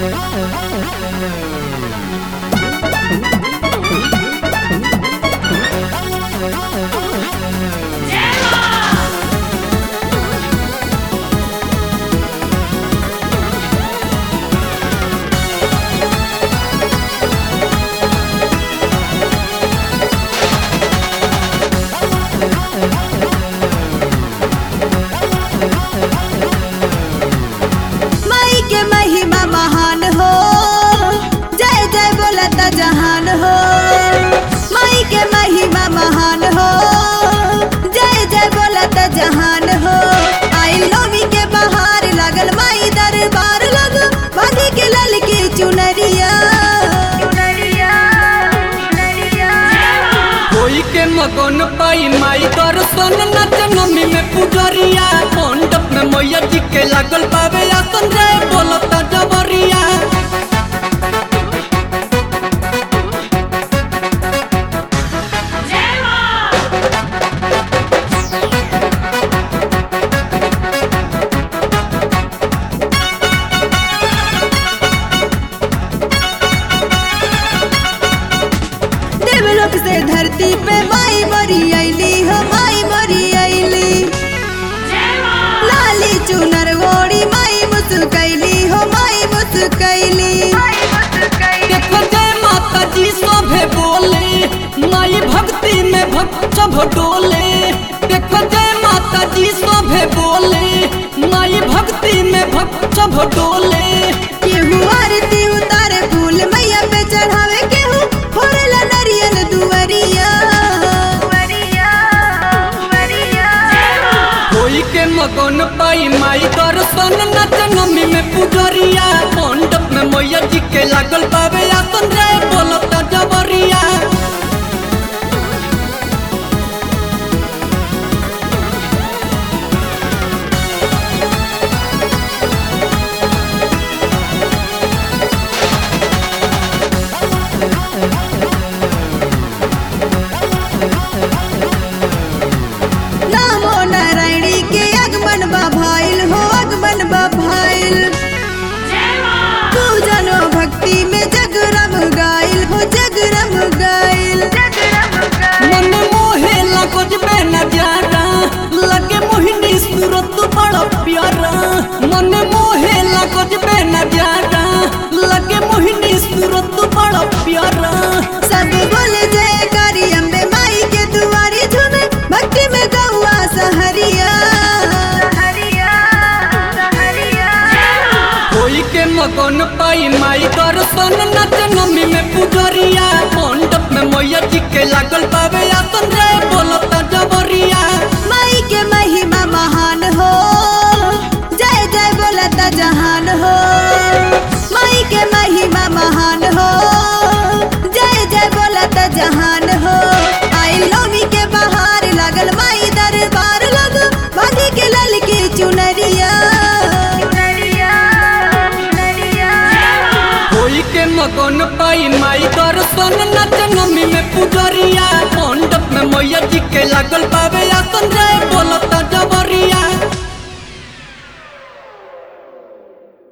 माई के महिमा महान हो, जय जय बोलता जहान हो। माई के महिमा महान हो, जय जय बोलता जहान हो। आई नौमी के बहार लगल माई दरबार लग, बांधी के लल की चुनरिया कोई के मगन पाई माई दर्शन नच नमी में पुजरिया। मंडप में मैया जी के लागल पावे आसन जय बोलता जबरिया। देवलोक से धरती पे माई मरी अली हो, माई मरी अली। लाली चुनर ओढ़ी माई मुस्कैली हो, माई मुस्कैली। देखो जय माता जी सभे बोले, माई भक्ति में भक्त सब डोले। देखो जय माता जी सभे बोले, माई भक्ति में भक्त सब डोले। केहू आरती उतारे फूल मैया पे चढ़ावे, केहू फोड़ला नरियल दुवरिया। कोई के मगन पाई माई दर्शन नच नमी में पुजरिया। मंडप में मैया जी के लागल पावे आसन जय बोलता जबरिया। नामो नारायणी के आगमन बा भाइल हो, आगमन बा भाइल। पूजनो भक्ति में जगरम गाइल हो, जगरम गाइल। मन मोहे लगज में नजारा, लगे मोहिनी सूरत बड़ा प्यारा। मन मोहे लगज में नजारा, लगे मोहिनी सूरत बड़ा प्यारा। सब बोले जय करी अम्बे माई के दुआरी, झूमे भक्ति में गौआ सहरिया। कोई के मगन पाई माई दर्शन नच नमी में पुजरिया। मंडप में मैया जी के लागल पावे आसन जय बोलता जबरिया। माई के महिमा महान हो, जय जय बोलता जहान हो। माई के महिमा महान हो, जय जय बोलता जहान हो। आई नौमी के बहार लगल माई दरबार लग, बांधी के लल की चुनरिया। कोई के मगन पाई माई दर्शन नच नमी में पुजरिया। मंडप में मैया जी के लागल पावे आसन जय बोलता